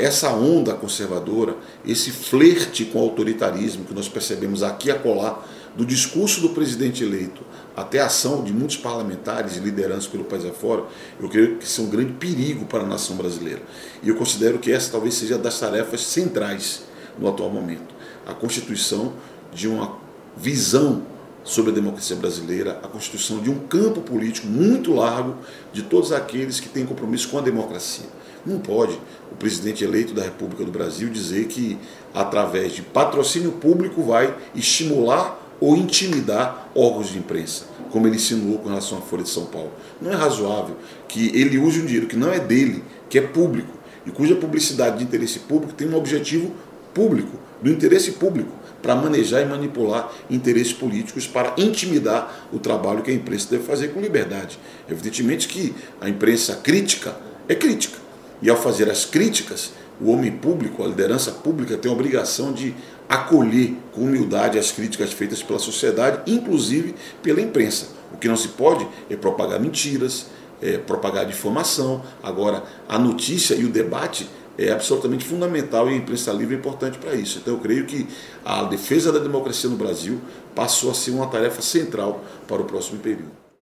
essa onda conservadora, esse flerte com o autoritarismo que nós percebemos aqui e acolá, do discurso do presidente eleito até a ação de muitos parlamentares e lideranças pelo país afora, eu creio que isso é um grande perigo para a nação brasileira. E eu considero que essa talvez seja das tarefas centrais no atual momento. A constituição de uma visão sobre a democracia brasileira, a constituição de um campo político muito largo de todos aqueles que têm compromisso com a democracia. Não pode o presidente eleito da República do Brasil dizer que, através de patrocínio público, vai estimular ou intimidar órgãos de imprensa, como ele insinuou com relação à Folha de São Paulo. Não é razoável que ele use um dinheiro que não é dele, que é público, e cuja publicidade de interesse público tem um objetivo público, do interesse público, para manejar e manipular interesses políticos, para intimidar o trabalho que a imprensa deve fazer com liberdade. Evidentemente que a imprensa crítica é crítica, e ao fazer as críticas, o homem público, a liderança pública tem a obrigação de acolher com humildade as críticas feitas pela sociedade, inclusive pela imprensa. O que não se pode é propagar mentiras, propagar difamação. Agora, a notícia e o debate é absolutamente fundamental e a imprensa livre é importante para isso. Então eu creio que a defesa da democracia no Brasil passou a ser uma tarefa central para o próximo período.